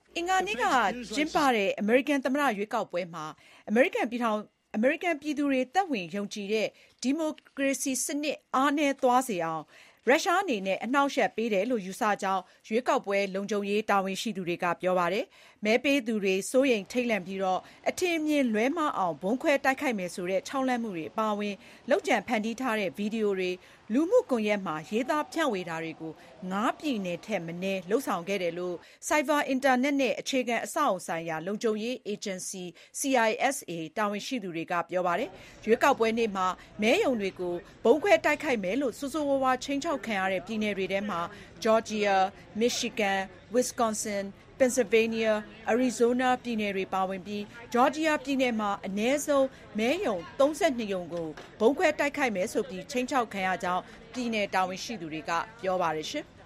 အင်္ဂါနေ့ကကျင်းပတဲ့အမေရိကန်သမ္မတရွေးကောက်ပွဲမှာအမေရိကန်ပြည်သူတွေသက်ဝင်ယုံကြည်တဲ့ဒီမိုကရေစီစနစ်အားနည်းသွားစေအောင်ရုရှားအနေနဲ့အနှောင့်အယှက်ပေးတယ်လို့ယူဆကြောင်းရွေးကောက်ပွဲလုံခြုံရေးတာဝန်ရှိသူတွေကပြောပါတယ်။မဲပေးသူတွေစိုးရိမ်ထိတ်လန့်ပြီးအထင်အမြင်လွဲမှားအောင်ဗုံးခွဲတိုက်ခိုက်မယ်ဆိုတဲ့ခြောက်လှန့်မှုတွေအပါအဝင်လုပ်ကြံဖန်တီးထားတဲ့ဗီဒီယိုတွေလူမှုကွန်ရက်မှာရေးသားဖြန့်ဝေတာတွေကို5 ပြည်နယ်ထက်မနည်းလုပ်ဆောင်ခဲ့တယ်လို့ Cyber အင်တာနက်နဲ့အခြေခံအဆောက်အအုံဆိုင်ရာလုံခြုံရေးအေဂျင်စီ CISA တာဝန်ရှိသူတွေကပြောပါတယ်။ရွေးကောက်ပွဲနေ့မှာမဲရုံတွေကိုဗုံးခွဲတိုက်ခိုက်မယ်လို့ဆိုးဆိုးဝါးဝါးခြိမ်းခြောက်ခံရတဲ့ပြည်နယ်တွေထဲမှာ Georgia, Michigan, Wisconsin, Pennsylvania, Arizona ပြည်နယ်တွေပါဝင်ပြီး Georgia ပြည်နယ်မှာအနည်းဆုံးမဲရုံ32ရုံကိုဗုံးခွဲတိုက်ခိုက်မယ်ဆိုပြီးခြိမ်းခြောက်ခံရကြောင်းပြည်နယ်တာဝန်ရှိသူတွေကပြောပါတယ်။